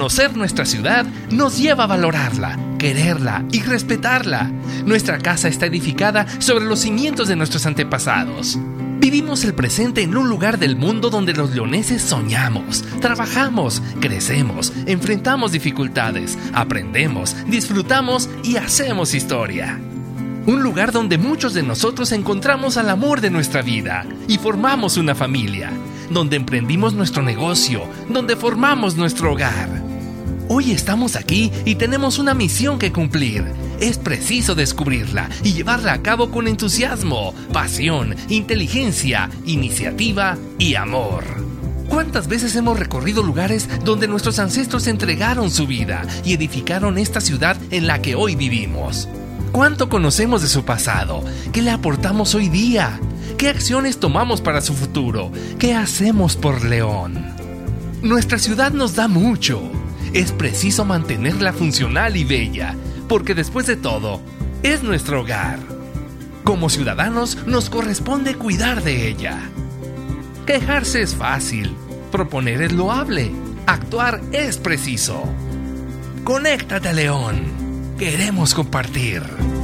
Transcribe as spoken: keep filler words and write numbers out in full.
Conocer nuestra ciudad nos lleva a valorarla, quererla y respetarla. Nuestra casa está edificada sobre los cimientos de nuestros antepasados. Vivimos el presente en un lugar del mundo donde los leoneses soñamos, trabajamos, crecemos, enfrentamos dificultades, aprendemos, disfrutamos y hacemos historia. Un lugar donde muchos de nosotros encontramos al amor de nuestra vida y formamos una familia, donde emprendimos nuestro negocio, donde formamos nuestro hogar. Hoy estamos aquí y tenemos una misión que cumplir. Es preciso descubrirla y llevarla a cabo con entusiasmo, pasión, inteligencia, iniciativa y amor. ¿Cuántas veces hemos recorrido lugares donde nuestros ancestros entregaron su vida y edificaron esta ciudad en la que hoy vivimos? ¿Cuánto conocemos de su pasado? ¿Qué le aportamos hoy día? ¿Qué acciones tomamos para su futuro? ¿Qué hacemos por León? Nuestra ciudad nos da mucho. Es preciso mantenerla funcional y bella, porque después de todo, es nuestro hogar. Como ciudadanos, nos corresponde cuidar de ella. Quejarse es fácil, proponer es loable, actuar es preciso. Conéctate a León. Queremos compartir.